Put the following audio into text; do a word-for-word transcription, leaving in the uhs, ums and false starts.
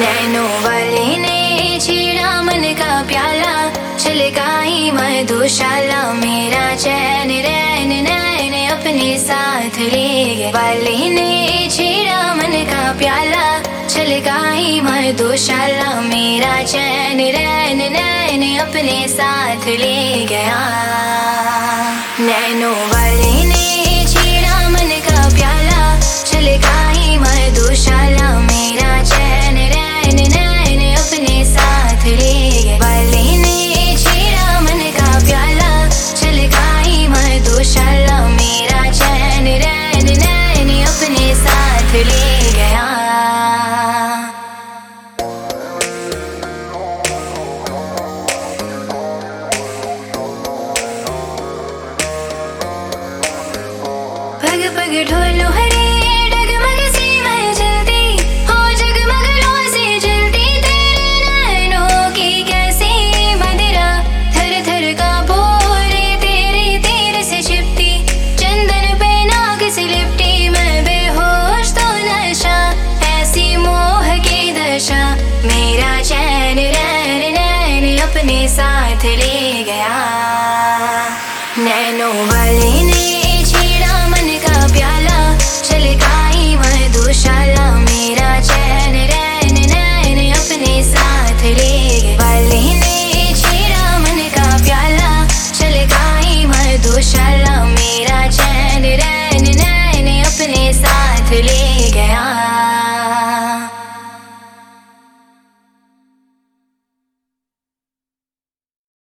नैनों वाले ने छेड़ा मन का प्याला, छलकाई मधुशाला मेरा चैन रैन नैन अपने साथ ले गए। वाले ने छेड़ा मन का प्याला, छलकाई मधुशाला मेरा चैन रैन नैन अपने साथ ले गया। नैनों वाले ने छेड़ा मन का प्याला, छलकाई मधुशाला मेरा चैन रैन नैन अपने साथ ले गए। वाले ने छेड़ा मन का प्याला, छलकाई मधुशाला मेरा चैन रैन नैन अपने साथ ले गया। पग पग ढोलो हरे डगमग सी मैं जलती, हो जगमग लो से जलती तेरे नैनों की कैसी मदिरा। थर थर का बोरे तेरे तीर से चिपटी, चंदन पे नाक से लिपटी मैं बेहोश तो नशा, ऐसी मोह की दशा मेरा चैन रैन नैन अपने साथ ले गया। नैनों वाले ने